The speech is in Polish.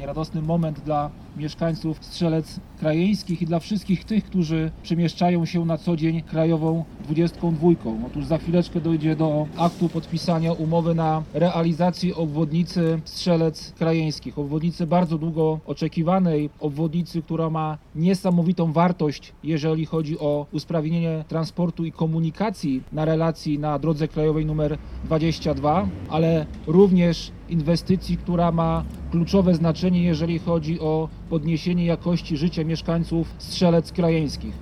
radosny moment dla mieszkańców Strzelec Krajeńskich i dla wszystkich tych, którzy przemieszczają się na co dzień krajową 22. Otóż za chwileczkę dojdzie do aktu podpisania umowy na realizację obwodnicy Strzelec Krajeńskich. Obwodnicy bardzo długo oczekiwanej, obwodnicy, która ma niesamowitą wartość, jeżeli chodzi o usprawnienie transportu i komunikacji na relacji na drodze krajowej nr 22, ale również inwestycji, która ma kluczowe znaczenie, jeżeli chodzi o podniesienie jakości życia mieszkańców Strzelec Krajeńskich.